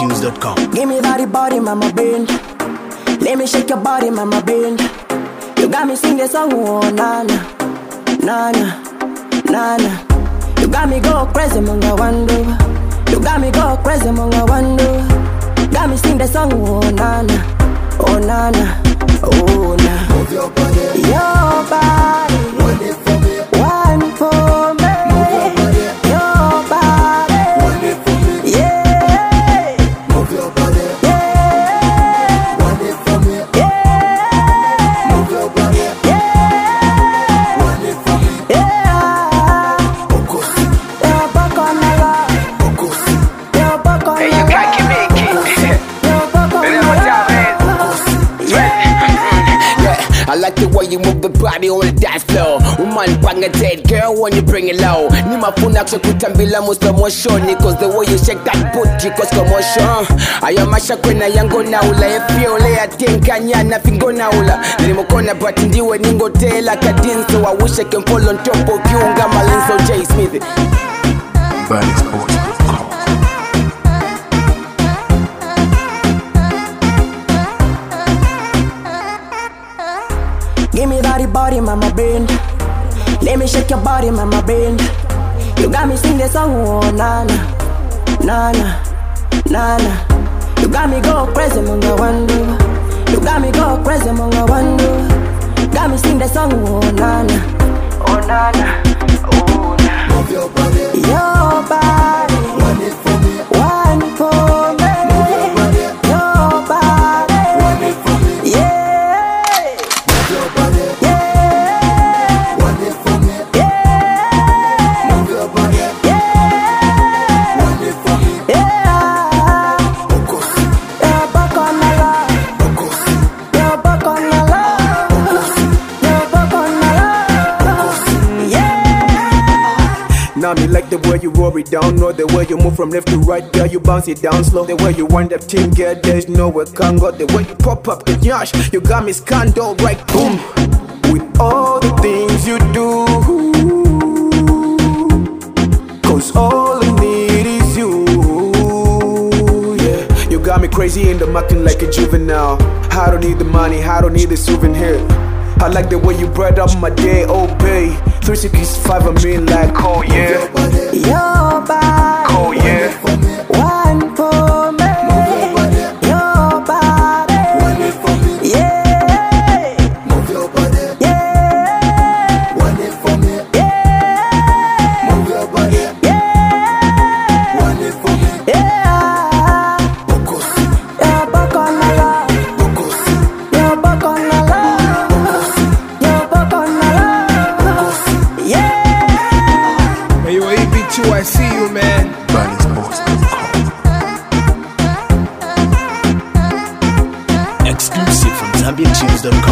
ZambianTunes.com. Give me that body, mama bend. Let me shake your body, mama bend. You got me sing the song, oh nana, nana, nana. You got me go crazy, monga wando. You got me go crazy, monga wando. Got me sing the song, oh nana, oh nana, oh na. Move your body, your body. One it for me, One for me. Move your body, Your body. one it for me, Yeah. move your body, Yeah. one it for me, Yeah. move your body, Yeah. one it for me. Yeah. Okosi, You're back on the line. Okosi, You're back on the Hey, you line. can't make it. You're back on the Remember that, man? line. Yeah. Yeah, I like the way you move the body on the dance floor. Woman bang a dead girl when you bring it low. Ni mafuna kutambila mo slow motion. Cause the way you shake that booty cause commotion. Ayamasha kwena yango na ula. Efi ole ya tenkanya na fingo na ula. Nilimokona but ndiwe ningotela kadin. So I wish I can fall on top of you. Ngama Linso J. Smith. ZambianTunes.com. Give me that body, mama bend. Let me shake your body, mama bend. You got me sing the song, oh nana, nana, nana. You got me go crazy, monga wando. You got me go crazy, monga wando. Got me sing the song, oh nana, oh nana, oh na. move your body, Your body, one it for me, one for me. Your body, one it for me, yeah, move your body, yeah, one it for me, yeah. move your body, one it for me. Yeah, Okosi, you're back on the line. Okosi, You're back on the line. You're back on the line. Yeah. Now me like the way you roll it down, know the way you move from left to right, girl, you bounce it down slow. The way you wind that thing, girl, there's nowhere can go. The way you pop up the nyash, you got me scanned out right, boom. With all the things you do, cause all I need is you. Yeah, you got me crazy in the mucking like a juvenile. I don't need the money, I don't need the souvenir. I like the way you bright up my day, oh babe. 365, I mean like, oh yeah. Your body. Oh yeah. One for me. Your body. Yeah. move your body, Yeah. one it for me, Yeah. move your body, Yeah. one it for me. Yeah. Okosi, You're back on the line. Okosi, You're back on the line. You're back on the line. Yeah. Hey, you EB2, I see you, man. ZambianTunes.com. Exclusive from ZambianTunes.com.